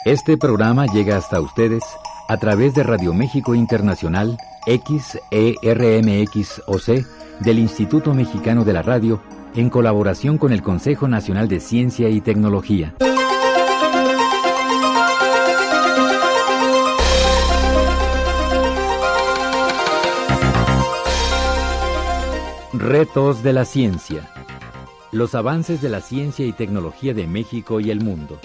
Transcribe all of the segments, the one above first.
Este programa llega hasta ustedes a través de Radio México Internacional, XERMXOC, del Instituto Mexicano de la Radio, en colaboración con el Consejo Nacional de Ciencia y Tecnología. Retos de la ciencia. Los avances de la ciencia y tecnología de México y el mundo.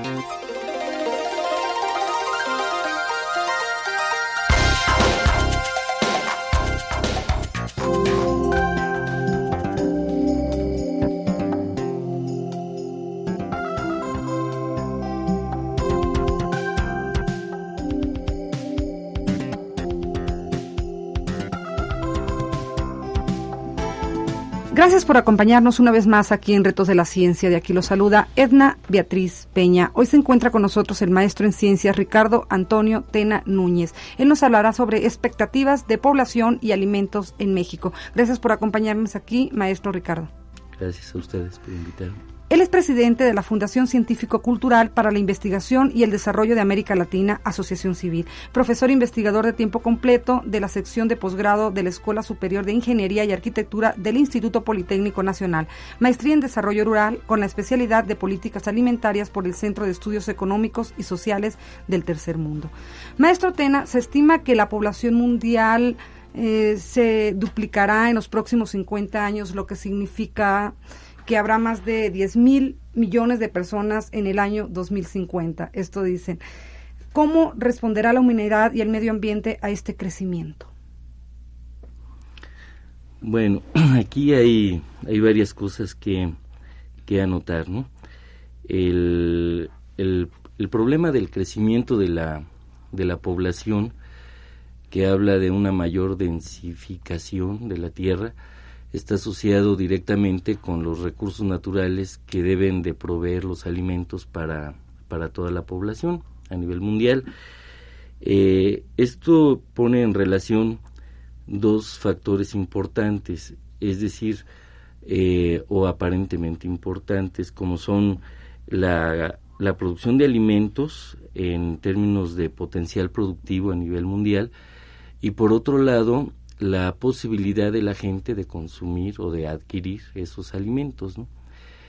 Gracias por acompañarnos una vez más aquí en Retos de la Ciencia. De aquí los saluda Edna Beatriz Peña. Hoy se encuentra con nosotros el maestro en ciencias Ricardo Antonio Tena Núñez. Él nos hablará sobre expectativas de población y alimentos en México. Gracias por acompañarnos aquí, maestro Ricardo. Gracias a ustedes por invitarme. Él es presidente de la Fundación Científico-Cultural para la Investigación y el Desarrollo de América Latina, Asociación Civil, profesor investigador de tiempo completo de la sección de posgrado de la Escuela Superior de Ingeniería y Arquitectura del Instituto Politécnico Nacional, maestría en Desarrollo Rural con la especialidad de Políticas Alimentarias por el Centro de Estudios Económicos y Sociales del Tercer Mundo. Maestro Tena, se estima que la población mundial se duplicará en los próximos 50 años, lo que significa que habrá más de 10,000 millones de personas en el año 2050. Esto dicen. ¿Cómo responderá la humanidad y el medio ambiente a este crecimiento? Bueno, aquí hay varias cosas que anotar, ¿no? El problema del crecimiento de la población, que habla de una mayor densificación de la tierra, está asociado directamente con los recursos naturales que deben de proveer los alimentos para toda la población a nivel mundial. Esto pone en relación dos factores importantes, es decir, o aparentemente importantes, como son la producción de alimentos en términos de potencial productivo a nivel mundial, y por otro lado, la posibilidad de la gente de consumir o de adquirir esos alimentos, ¿no?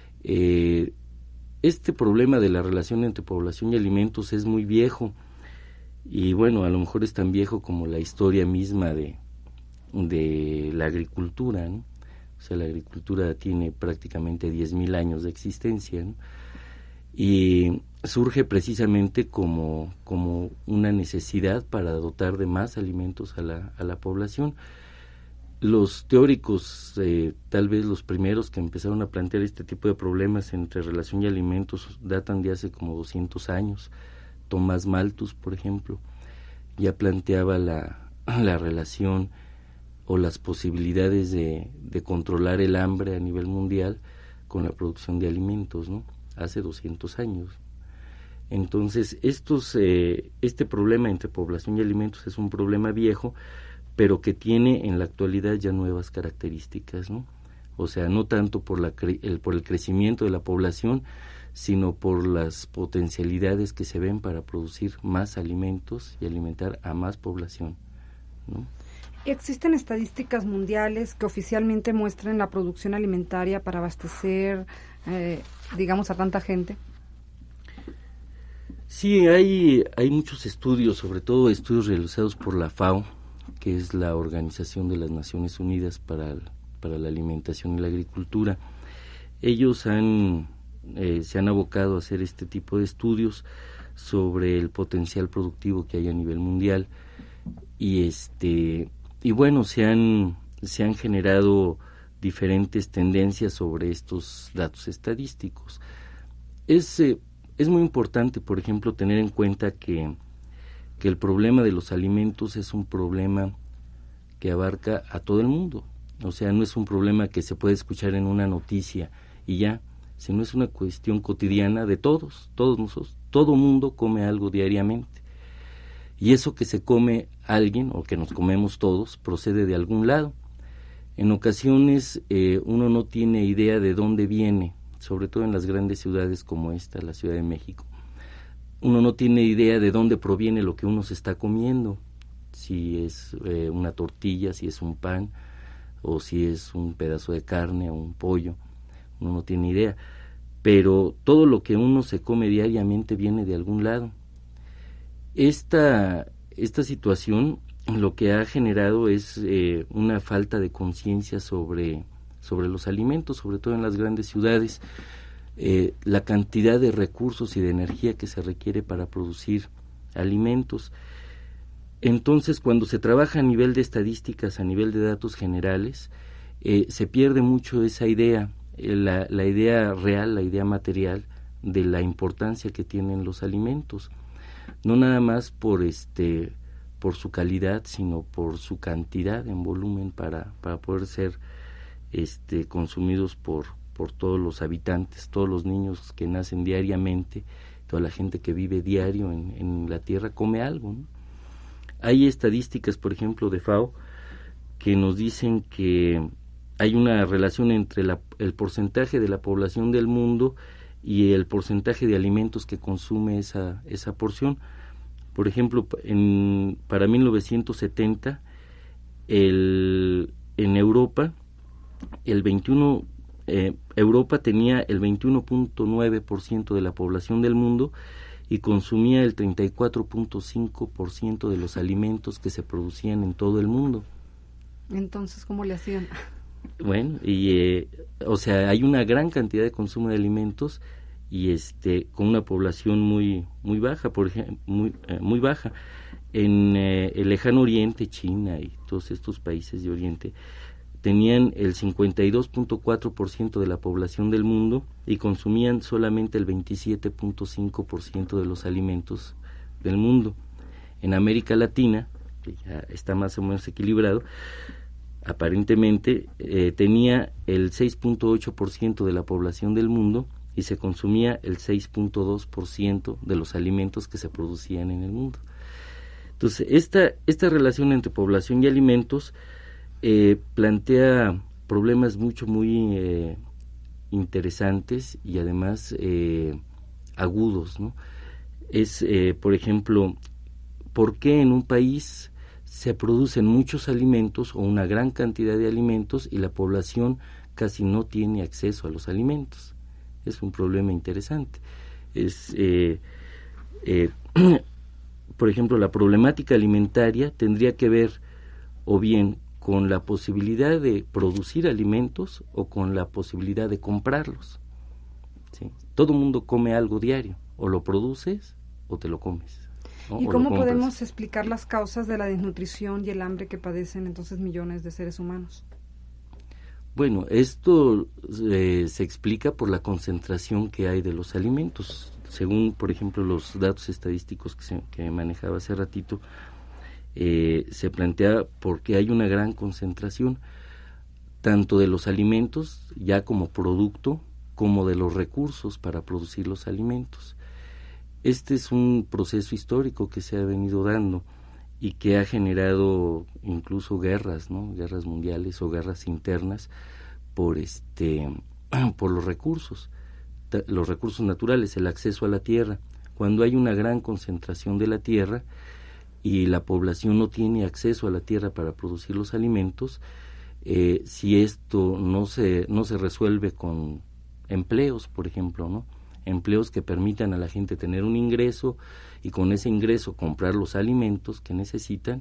Este problema de la relación entre población y alimentos es muy viejo, y bueno, a lo mejor es tan viejo como la historia misma de la agricultura, ¿no? O sea, la agricultura tiene prácticamente 10,000 años de existencia, ¿no? Y surge precisamente como una necesidad para dotar de más alimentos a la población. Los teóricos, tal vez los primeros que empezaron a plantear este tipo de problemas entre relación y alimentos, datan de hace como 200 años. Tomás Malthus, por ejemplo, ya planteaba la relación o las posibilidades de controlar el hambre a nivel mundial con la producción de alimentos, ¿no? Hace 200 años. Entonces, este problema entre población y alimentos es un problema viejo, pero que tiene en la actualidad ya nuevas características, ¿no? O sea, no tanto por el crecimiento de la población, sino por las potencialidades que se ven para producir más alimentos y alimentar a más población, ¿no? ¿Existen estadísticas mundiales que oficialmente muestren la producción alimentaria para abastecer, digamos, a tanta gente? Sí, hay muchos estudios, sobre todo estudios realizados por la FAO, que es la Organización de las Naciones Unidas para la Alimentación y la Agricultura. Ellos se han abocado a hacer este tipo de estudios sobre el potencial productivo que hay a nivel mundial, y bueno, se han generado diferentes tendencias sobre estos datos estadísticos. Es muy importante, por ejemplo, tener en cuenta que el problema de los alimentos es un problema que abarca a todo el mundo. O sea, no es un problema que se puede escuchar en una noticia y ya, sino es una cuestión cotidiana de todos nosotros. Todo mundo come algo diariamente. Y eso que se come alguien, o que nos comemos todos, procede de algún lado. En ocasiones uno no tiene idea de dónde viene, sobre todo en las grandes ciudades como esta, la Ciudad de México. uno no tiene idea de dónde proviene lo que uno se está comiendo, si es una tortilla, si es un pan, o si es un pedazo de carne o un pollo, uno no tiene idea. Pero todo lo que uno se come diariamente viene de algún lado. Esta situación lo que ha generado es una falta de conciencia sobre los alimentos, sobre todo en las grandes ciudades, la cantidad de recursos y de energía que se requiere para producir alimentos. Entonces, cuando se trabaja a nivel de estadísticas, a nivel de datos generales, se pierde mucho esa idea, la idea real, la idea material de la importancia que tienen los alimentos, no nada más por su calidad, sino por su cantidad en volumen para poder ser consumidos por todos los habitantes, todos los niños que nacen diariamente, toda la gente que vive diario en la tierra come algo, ¿no? Hay estadísticas, por ejemplo, de FAO, que nos dicen que hay una relación entre el porcentaje de la población del mundo y el porcentaje de alimentos que consume esa porción. Por ejemplo, para 1970, en Europa, Europa tenía el 21.9% de la población del mundo y consumía el 34.5% de los alimentos que se producían en todo el mundo. Entonces, ¿cómo le hacían? Bueno, y o sea, hay una gran cantidad de consumo de alimentos y con una población muy baja, por ejemplo, muy baja. En el lejano oriente, China y todos estos países de oriente tenían el 52.4% de la población del mundo y consumían solamente el 27.5% de los alimentos del mundo. En América Latina, que ya está más o menos equilibrado, aparentemente tenía el 6.8% de la población del mundo y se consumía el 6.2% de los alimentos que se producían en el mundo. Entonces, esta relación entre población y alimentos plantea problemas muy interesantes y además agudos, ¿no? Por ejemplo, ¿por qué en un país se producen muchos alimentos o una gran cantidad de alimentos y la población casi no tiene acceso a los alimentos? Es un problema interesante. Por ejemplo, la problemática alimentaria tendría que ver o bien con la posibilidad de producir alimentos o con la posibilidad de comprarlos, ¿sí? Todo mundo come algo diario, o lo produces o te lo comes, ¿no? ¿Y cómo podemos explicar las causas de la desnutrición y el hambre que padecen entonces millones de seres humanos? Bueno, esto se explica por la concentración que hay de los alimentos. Según, por ejemplo, los datos estadísticos que manejaba hace ratito, se plantea porque hay una gran concentración tanto de los alimentos ya como producto como de los recursos para producir los alimentos. Este es un proceso histórico que se ha venido dando y que ha generado incluso guerras, ¿no? Guerras mundiales o guerras internas por los recursos naturales, el acceso a la tierra. Cuando hay una gran concentración de la tierra y la población no tiene acceso a la tierra para producir los alimentos, si esto no se resuelve con empleos, por ejemplo, ¿no? Empleos que permitan a la gente tener un ingreso y con ese ingreso comprar los alimentos que necesitan,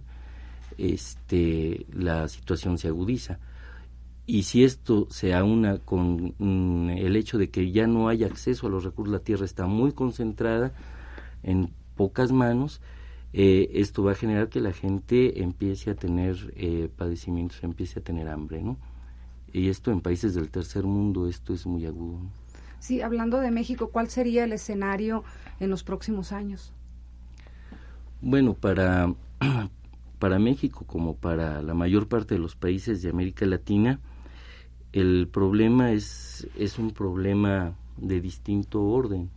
la situación se agudiza. Y si esto se aúna con el hecho de que ya no hay acceso a los recursos, la tierra está muy concentrada en pocas manos, esto va a generar que la gente empiece a tener padecimientos, empiece a tener hambre, ¿no? Y esto en países del tercer mundo, esto es muy agudo, ¿no? Sí, hablando de México, ¿cuál sería el escenario en los próximos años? Bueno, para México, como para la mayor parte de los países de América Latina, el problema es un problema de distinto orden.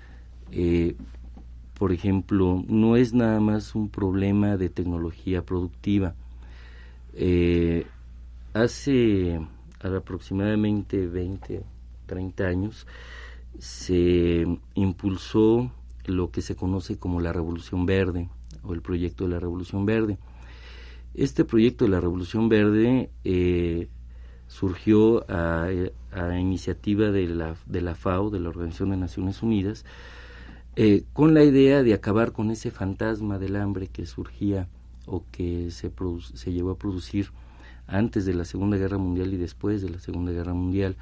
Por ejemplo, no es nada más un problema de tecnología productiva. Hace aproximadamente 20, 30 años se impulsó lo que se conoce como la Revolución Verde o el proyecto de la Revolución Verde. Este proyecto de la Revolución Verde surgió a iniciativa de la FAO, de la Organización de Naciones Unidas, con la idea de acabar con ese fantasma del hambre que surgía o que se llevó a producir antes de la Segunda Guerra Mundial y después de la Segunda Guerra Mundial.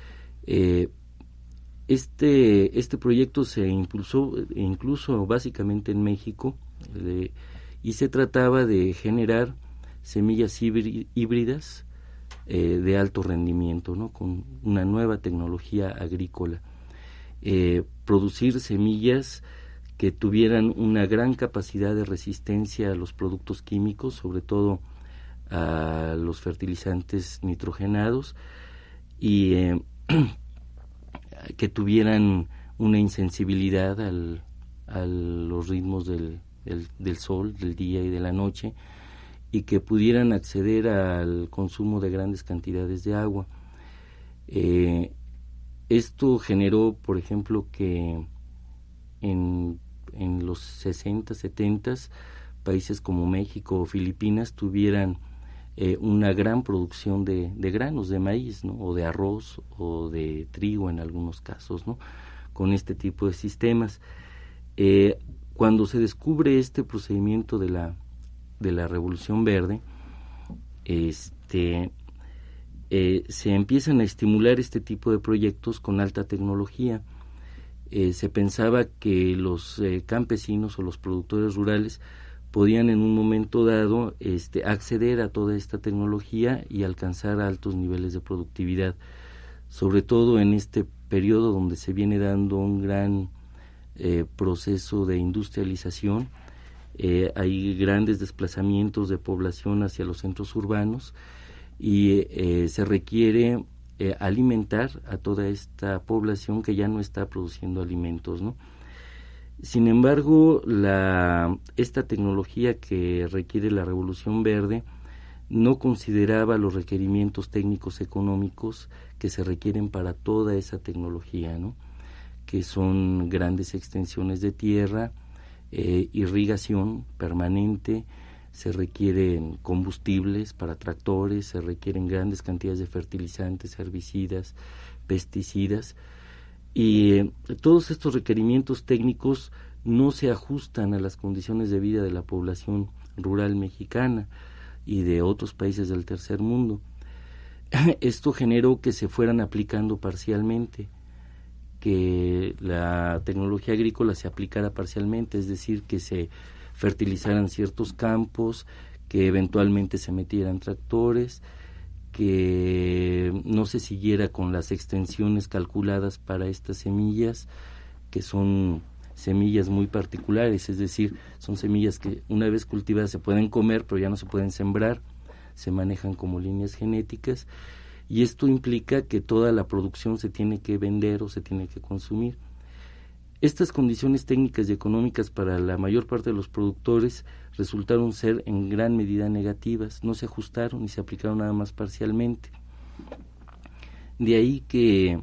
Este proyecto se impulsó incluso básicamente en México, y se trataba de generar semillas híbridas de alto rendimiento, ¿no? Con una nueva tecnología agrícola. Producir semillas que tuvieran una gran capacidad de resistencia a los productos químicos, sobre todo a los fertilizantes nitrogenados, y que tuvieran una insensibilidad a los ritmos del sol, del día y de la noche, y que pudieran acceder al consumo de grandes cantidades de agua. Esto generó, por ejemplo, que en los 60, 70, países como México o Filipinas tuvieran una gran producción de granos de maíz, ¿no? O de arroz o de trigo en algunos casos, ¿no? Con este tipo de sistemas. Cuando se descubre este procedimiento de la Revolución Verde, se empiezan a estimular este tipo de proyectos con alta tecnología. Se pensaba que los campesinos o los productores rurales podían en un momento dado acceder a toda esta tecnología y alcanzar altos niveles de productividad, sobre todo en este periodo donde se viene dando un gran proceso de industrialización. Hay grandes desplazamientos de población hacia los centros urbanos y se requiere alimentar a toda esta población que ya no está produciendo alimentos, ¿no? Sin embargo, esta tecnología que requiere la Revolución Verde no consideraba los requerimientos técnicos económicos que se requieren para toda esa tecnología, ¿no? Que son grandes extensiones de tierra, irrigación permanente, se requieren combustibles para tractores, se requieren grandes cantidades de fertilizantes, herbicidas, pesticidas, y todos estos requerimientos técnicos no se ajustan a las condiciones de vida de la población rural mexicana y de otros países del tercer mundo. Esto generó que se fueran aplicando parcialmente, que la tecnología agrícola se aplicara parcialmente, es decir, que se fertilizaran ciertos campos, que eventualmente se metieran tractores, que no se siguiera con las extensiones calculadas para estas semillas, que son semillas muy particulares, es decir, son semillas que una vez cultivadas se pueden comer, pero ya no se pueden sembrar, se manejan como líneas genéticas, y esto implica que toda la producción se tiene que vender o se tiene que consumir. Estas condiciones técnicas y económicas para la mayor parte de los productores resultaron ser en gran medida negativas, no se ajustaron y se aplicaron nada más parcialmente. De ahí que,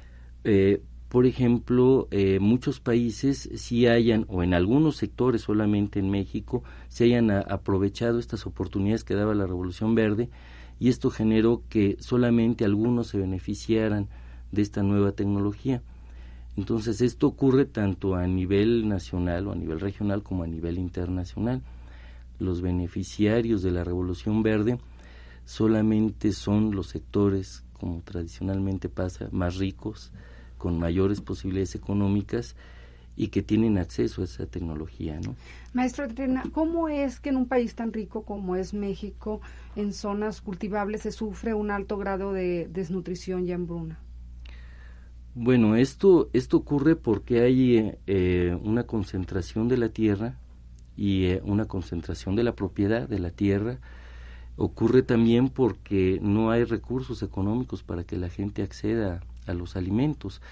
por ejemplo, muchos países sí hayan, o en algunos sectores solamente en México, se hayan aprovechado estas oportunidades que daba la Revolución Verde, y esto generó que solamente algunos se beneficiaran de esta nueva tecnología. Entonces esto ocurre tanto a nivel nacional o a nivel regional como a nivel internacional. Los beneficiarios de la Revolución Verde solamente son los sectores, como tradicionalmente pasa, más ricos, con mayores posibilidades económicas y que tienen acceso a esa tecnología, ¿no? Maestro Trina, ¿cómo es que en un país tan rico como es México, en zonas cultivables, se sufre un alto grado de desnutrición y hambruna? Bueno, esto ocurre porque hay una concentración de la tierra y una concentración de la propiedad de la tierra. Ocurre también porque no hay recursos económicos para que la gente acceda a los alimentos.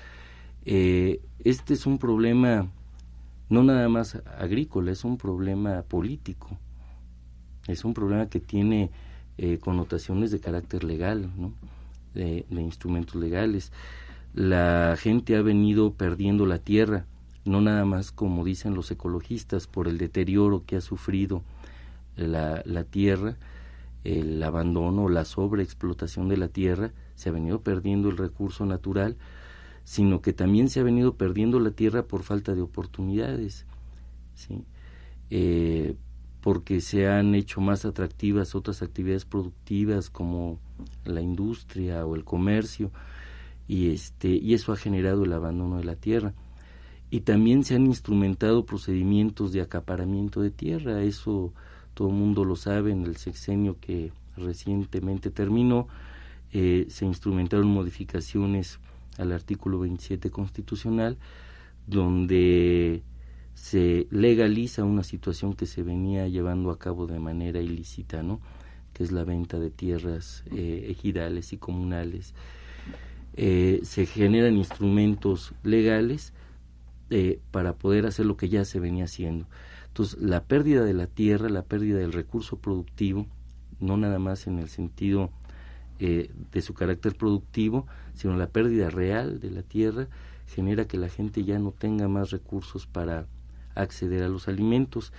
Este es un problema no nada más agrícola, es un problema político. Es un problema que tiene connotaciones de carácter legal, ¿no? De instrumentos legales. La gente ha venido perdiendo la tierra no nada más como dicen los ecologistas, por el deterioro que ha sufrido la tierra, el abandono, la sobreexplotación de la tierra, se ha venido perdiendo el recurso natural, sino que también se ha venido perdiendo la tierra por falta de oportunidades, ¿sí? Porque se han hecho más atractivas otras actividades productivas como la industria o el comercio, y eso ha generado el abandono de la tierra. Y también se han instrumentado procedimientos de acaparamiento de tierra, eso todo el mundo lo sabe. En el sexenio que recientemente terminó, se instrumentaron modificaciones al artículo 27 constitucional, donde se legaliza una situación que se venía llevando a cabo de manera ilícita, ¿no? Que es la venta de tierras ejidales y comunales. Se generan instrumentos legales para poder hacer lo que ya se venía haciendo. Entonces, la pérdida de la tierra, la pérdida del recurso productivo, no nada más en el sentido de su carácter productivo, sino la pérdida real de la tierra, genera que la gente ya no tenga más recursos para acceder a los alimentos.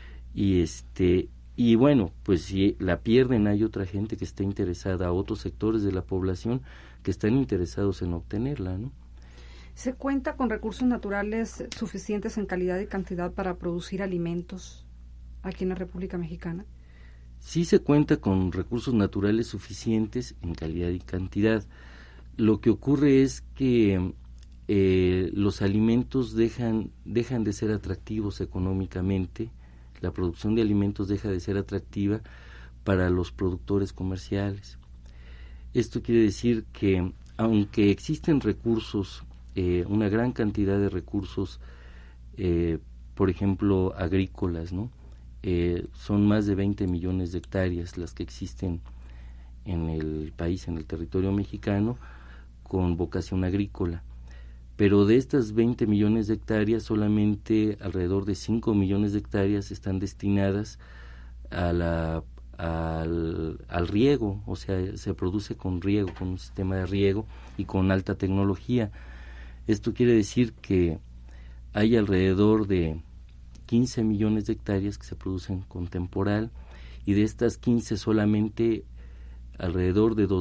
Y bueno, pues si la pierden, hay otra gente que está interesada, otros sectores de la población que están interesados en obtenerla, ¿no? ¿Se cuenta con recursos naturales suficientes en calidad y cantidad para producir alimentos aquí en la República Mexicana? Sí se cuenta con recursos naturales suficientes en calidad y cantidad. Lo que ocurre es que los alimentos dejan de ser atractivos económicamente, la producción de alimentos deja de ser atractiva para los productores comerciales. Esto quiere decir que aunque existen recursos, una gran cantidad de recursos, por ejemplo, agrícolas, ¿no? Son más de 20 millones de hectáreas las que existen en el país, en el territorio mexicano, con vocación agrícola. Pero de estas 20 millones de hectáreas, solamente alrededor de 5 millones de hectáreas están destinadas al riego, o sea, se produce con riego, con un sistema de riego y con alta tecnología. Esto quiere decir que hay alrededor de 15 millones de hectáreas que se producen con temporal, y de estas 15 solamente alrededor de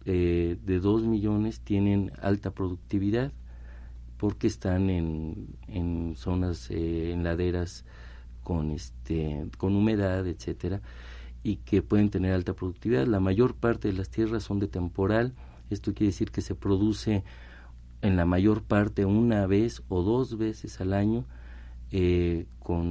2 millones tienen alta productividad, porque están en zonas, en laderas con humedad, etcétera, y que pueden tener alta productividad. La mayor parte de las tierras son de temporal. Esto quiere decir que se produce en la mayor parte una vez o 2 veces al año en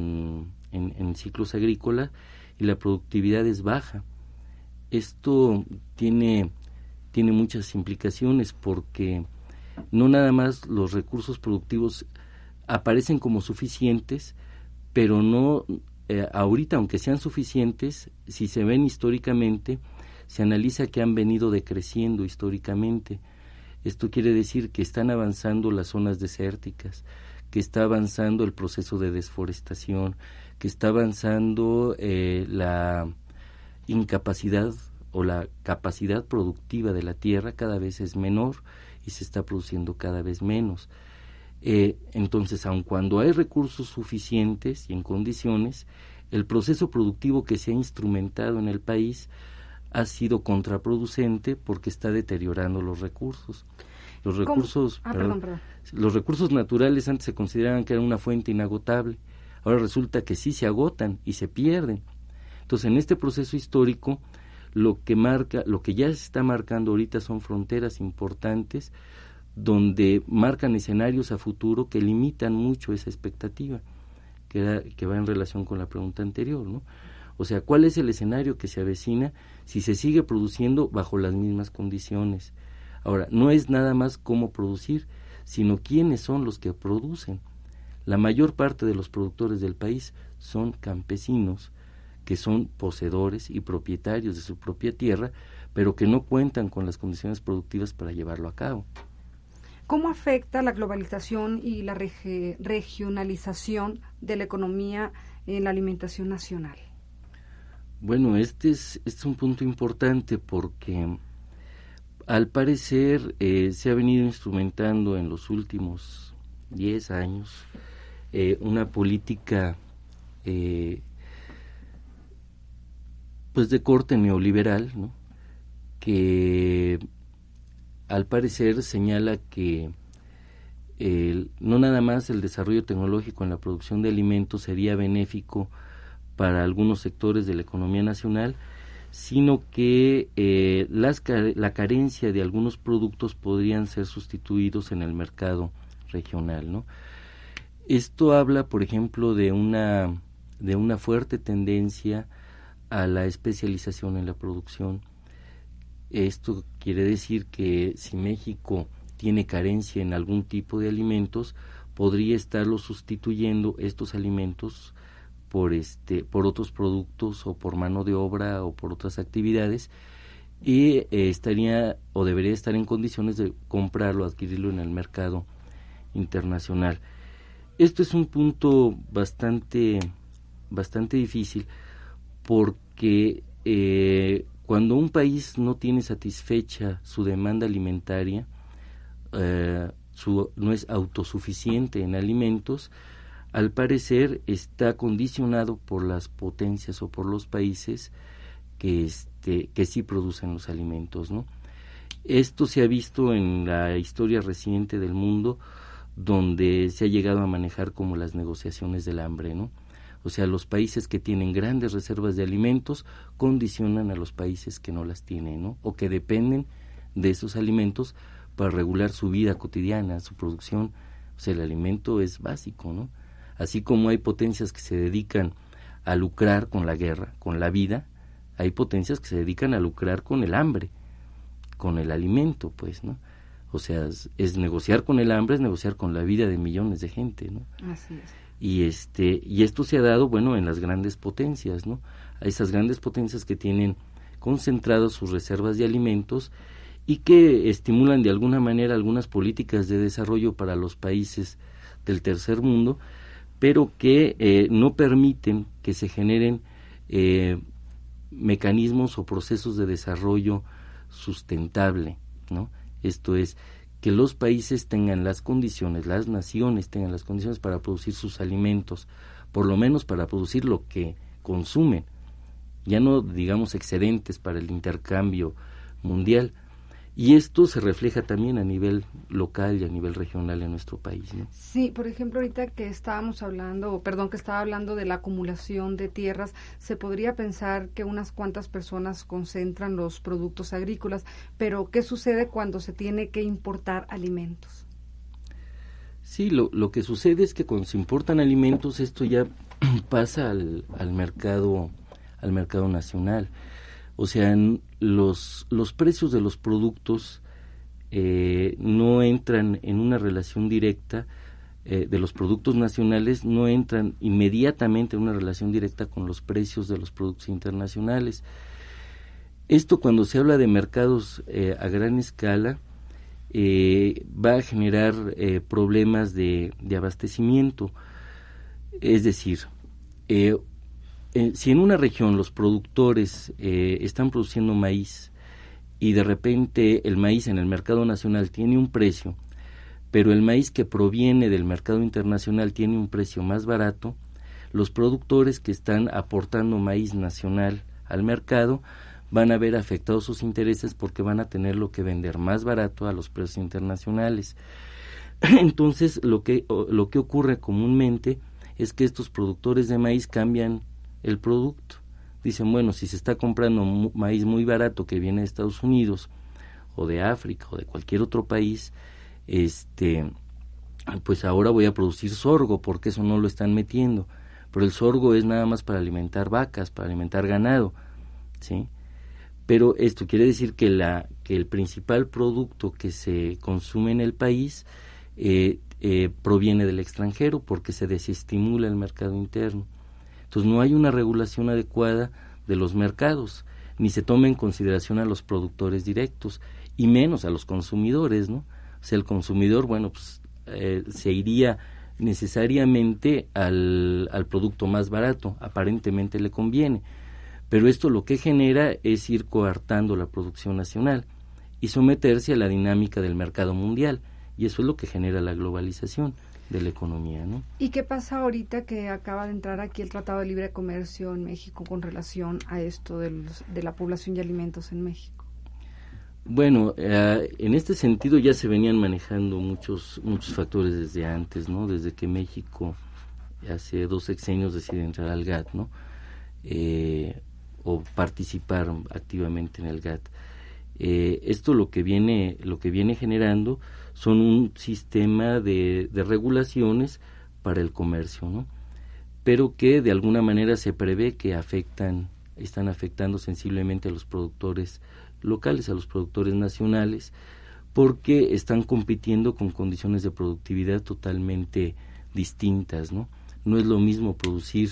ciclos agrícolas, y la productividad es baja. Esto tiene muchas implicaciones, porque no nada más los recursos productivos aparecen como suficientes, pero no ahorita, aunque sean suficientes, si se ven históricamente, se analiza que han venido decreciendo históricamente. Esto quiere decir que están avanzando las zonas desérticas, que está avanzando el proceso de desforestación, que está avanzando la incapacidad o la capacidad productiva de la tierra cada vez es menor y se está produciendo cada vez menos. Entonces, aun cuando hay recursos suficientes y en condiciones, el proceso productivo que se ha instrumentado en el país ha sido contraproducente porque está deteriorando los recursos. Los recursos, los recursos naturales antes se consideraban que eran una fuente inagotable. Ahora resulta que sí se agotan y se pierden. Entonces, en este proceso histórico, lo que ya se está marcando ahorita son fronteras importantes, donde marcan escenarios a futuro que limitan mucho esa expectativa, que va en relación con la pregunta anterior, ¿no? O sea, ¿cuál es el escenario que se avecina si se sigue produciendo bajo las mismas condiciones? Ahora, no es nada más cómo producir, sino quiénes son los que producen. La mayor parte de los productores del país son campesinos, que son poseedores y propietarios de su propia tierra, pero que no cuentan con las condiciones productivas para llevarlo a cabo. ¿Cómo afecta la globalización y la regionalización de la economía en la alimentación nacional? Bueno, este es un punto importante, porque al parecer se ha venido instrumentando en los últimos 10 años una política pues de corte neoliberal, ¿no? Que al parecer señala que no nada más el desarrollo tecnológico en la producción de alimentos sería benéfico para algunos sectores de la economía nacional, sino que la carencia de algunos productos podrían ser sustituidos en el mercado regional, ¿no? Esto habla, por ejemplo, de una fuerte tendencia a la especialización en la producción. Esto quiere decir que si México tiene carencia en algún tipo de alimentos, podría estarlo sustituyendo estos alimentos por otros productos o por mano de obra o por otras actividades, y estaría o debería estar en condiciones de comprarlo, adquirirlo en el mercado internacional. Esto es un punto bastante difícil, porque cuando un país no tiene satisfecha su demanda alimentaria, no es autosuficiente en alimentos, al parecer está condicionado por las potencias o por los países que sí producen los alimentos, ¿no? Esto se ha visto en la historia reciente del mundo, donde se ha llegado a manejar como las negociaciones del hambre, ¿no? O sea, los países que tienen grandes reservas de alimentos condicionan a los países que no las tienen, ¿no? O que dependen de esos alimentos para regular su vida cotidiana, su producción. O sea, el alimento es básico, ¿no? Así como hay potencias que se dedican a lucrar con la guerra, con la vida, hay potencias que se dedican a lucrar con el hambre, con el alimento, pues, ¿no? O sea, es negociar con el hambre, es negociar con la vida de millones de gente, ¿no? Así es. Y esto se ha dado, bueno, en las grandes potencias, ¿no? A esas grandes potencias que tienen concentradas sus reservas de alimentos y que estimulan de alguna manera algunas políticas de desarrollo para los países del tercer mundo, pero que no permiten que se generen mecanismos o procesos de desarrollo sustentable, ¿no? Esto es, que los países tengan las condiciones, las naciones tengan las condiciones para producir sus alimentos, por lo menos para producir lo que consumen, ya no digamos excedentes para el intercambio mundial. Y esto se refleja también a nivel local y a nivel regional en nuestro país, ¿no? Sí, por ejemplo, ahorita que estaba hablando de la acumulación de tierras, se podría pensar que unas cuantas personas concentran los productos agrícolas, pero ¿qué sucede cuando se tiene que importar alimentos? Sí, lo que sucede es que cuando se importan alimentos, esto ya pasa al mercado nacional. O sea, los precios de los productos no entran en una relación directa, de los productos nacionales no entran inmediatamente en una relación directa con los precios de los productos internacionales. Esto, cuando se habla de mercados a gran escala, va a generar problemas de abastecimiento. Es decir, si en una región los productores están produciendo maíz y de repente el maíz en el mercado nacional tiene un precio, pero el maíz que proviene del mercado internacional tiene un precio más barato, los productores que están aportando maíz nacional al mercado van a ver afectados sus intereses porque van a tenerlo que vender más barato a los precios internacionales. Entonces, lo que ocurre comúnmente es que estos productores de maíz cambian el producto. Dicen, bueno, si se está comprando maíz muy barato que viene de Estados Unidos o de África o de cualquier otro país, pues ahora voy a producir sorgo porque eso no lo están metiendo. Pero el sorgo es nada más para alimentar vacas, para alimentar ganado, ¿sí? Pero esto quiere decir que el principal producto que se consume en el país proviene del extranjero porque se desestimula el mercado interno. Entonces no hay una regulación adecuada de los mercados, ni se toma en consideración a los productores directos, y menos a los consumidores, ¿no? O sea, el consumidor, bueno, pues se iría necesariamente al producto más barato, aparentemente le conviene, pero esto lo que genera es ir coartando la producción nacional y someterse a la dinámica del mercado mundial, y eso es lo que genera la globalización. de la economía, ¿no? ¿Y qué pasa ahorita que acaba de entrar aquí el Tratado de Libre Comercio en México con relación a esto de la población y alimentos en México? Bueno, en este sentido ya se venían manejando muchos factores desde antes, ¿no? Desde que México hace 2 sexenios decide entrar al GATT, ¿no? O participar activamente en el GATT. Esto lo que viene generando son un sistema de regulaciones para el comercio, ¿no? Pero que de alguna manera se prevé que están afectando sensiblemente a los productores locales, a los productores nacionales, porque están compitiendo con condiciones de productividad totalmente distintas, ¿no? No es lo mismo producir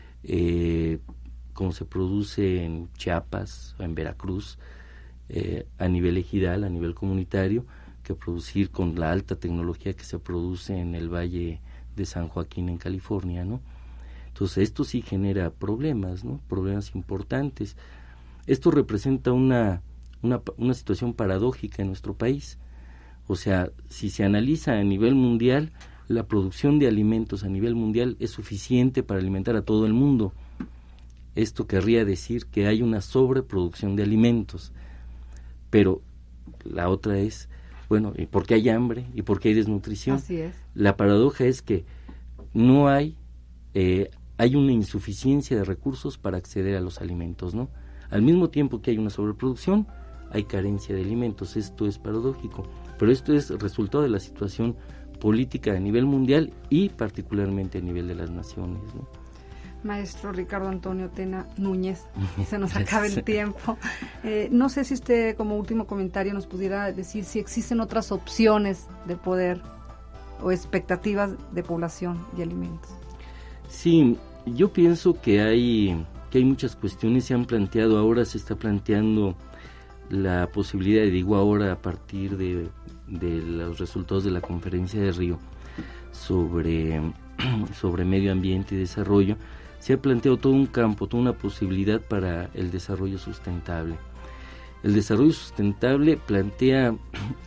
como se produce en Chiapas o en Veracruz, a nivel ejidal, a nivel comunitario, que producir con la alta tecnología que se produce en el Valle de San Joaquín en California, ¿no? Entonces esto sí genera problemas, ¿no? Problemas importantes. Esto representa una situación paradójica en nuestro país. O sea, si se analiza a nivel mundial, la producción de alimentos a nivel mundial es suficiente para alimentar a todo el mundo. Esto querría decir que hay una sobreproducción de alimentos. Pero la otra es, bueno, ¿y por qué hay hambre? ¿Y por qué hay desnutrición? Así es. La paradoja es que no hay una insuficiencia de recursos para acceder a los alimentos, ¿no? Al mismo tiempo que hay una sobreproducción, hay carencia de alimentos. Esto es paradójico, pero esto es resultado de la situación política a nivel mundial y particularmente a nivel de las naciones, ¿no? Maestro Ricardo Antonio Tena Núñez, se nos acaba el tiempo. No sé si usted, como último comentario, nos pudiera decir si existen otras opciones de poder o expectativas de población y alimentos. Sí, yo pienso que hay muchas cuestiones. Ahora se está planteando la posibilidad, digo ahora a partir de los resultados de la conferencia de Río sobre medio ambiente y desarrollo. Se ha planteado todo un campo, toda una posibilidad para el desarrollo sustentable. El desarrollo sustentable plantea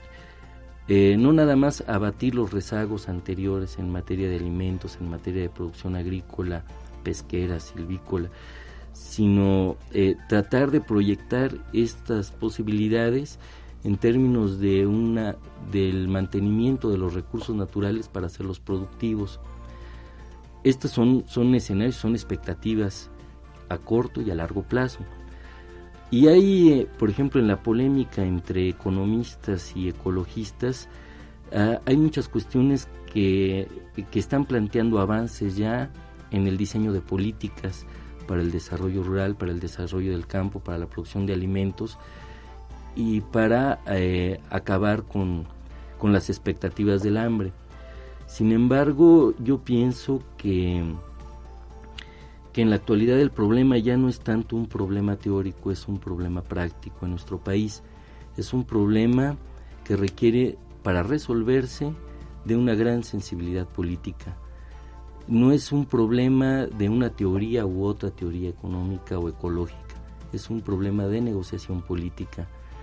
no nada más abatir los rezagos anteriores en materia de alimentos, en materia de producción agrícola, pesquera, silvícola, sino tratar de proyectar estas posibilidades en términos del mantenimiento de los recursos naturales para hacerlos productivos. Estos son escenarios, son expectativas a corto y a largo plazo. Y hay, por ejemplo, en la polémica entre economistas y ecologistas, hay muchas cuestiones que están planteando avances ya en el diseño de políticas para el desarrollo rural, para el desarrollo del campo, para la producción de alimentos y para acabar con las expectativas del hambre. Sin embargo, yo pienso que en la actualidad el problema ya no es tanto un problema teórico, es un problema práctico en nuestro país. Es un problema que requiere, para resolverse, de una gran sensibilidad política. No es un problema de una teoría u otra teoría económica o ecológica, es un problema de negociación política.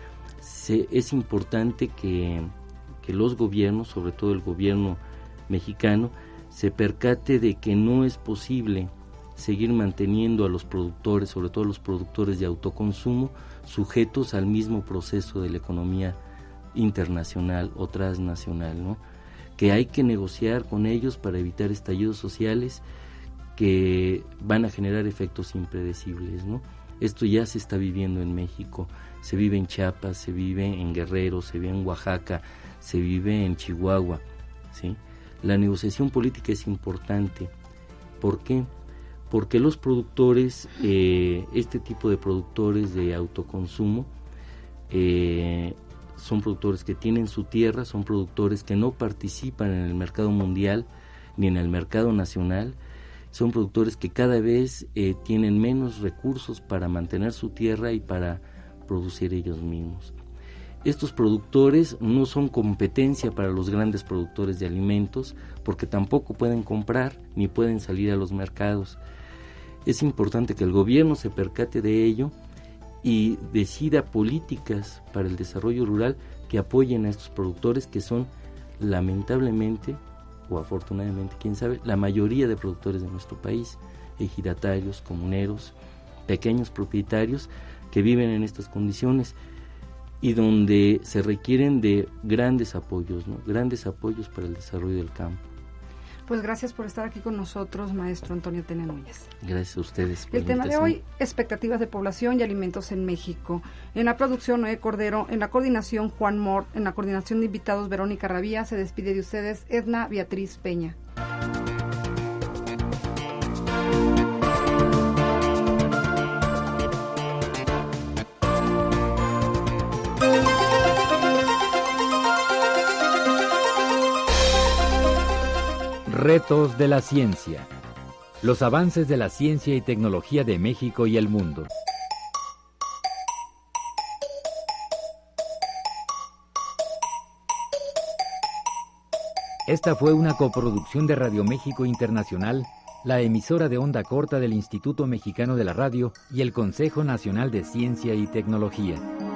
Es importante que los gobiernos, sobre todo el gobierno mexicano, se percate de que no es posible seguir manteniendo a los productores, sobre todo los productores de autoconsumo, sujetos al mismo proceso de la economía internacional o transnacional, ¿no? Que hay que negociar con ellos para evitar estallidos sociales que van a generar efectos impredecibles, ¿no? Esto ya se está viviendo en México, se vive en Chiapas, se vive en Guerrero, se vive en Oaxaca, se vive en Chihuahua, ¿sí? La negociación política es importante. ¿Por qué? Porque los productores, este tipo de productores de autoconsumo, son productores que tienen su tierra, son productores que no participan en el mercado mundial ni en el mercado nacional, son productores que cada vez tienen menos recursos para mantener su tierra y para producir ellos mismos. Estos productores no son competencia para los grandes productores de alimentos porque tampoco pueden comprar ni pueden salir a los mercados. Es importante que el gobierno se percate de ello y decida políticas para el desarrollo rural que apoyen a estos productores que son lamentablemente o afortunadamente, quién sabe, la mayoría de productores de nuestro país, ejidatarios, comuneros, pequeños propietarios que viven en estas condiciones y donde se requieren de grandes apoyos, ¿no? Grandes apoyos para el desarrollo del campo. Pues gracias por estar aquí con nosotros, maestro Antonio Tena Núñez. Gracias a ustedes por el tema de hoy, expectativas de población y alimentos en México. En la producción, Noé Cordero, en la coordinación, Juan Mort, en la coordinación de invitados, Verónica Rabía. Se despide de ustedes, Edna Beatriz Peña. Retos de la ciencia. Los avances de la ciencia y tecnología de México y el mundo. Esta fue una coproducción de Radio México Internacional, la emisora de onda corta del Instituto Mexicano de la Radio y el Consejo Nacional de Ciencia y Tecnología.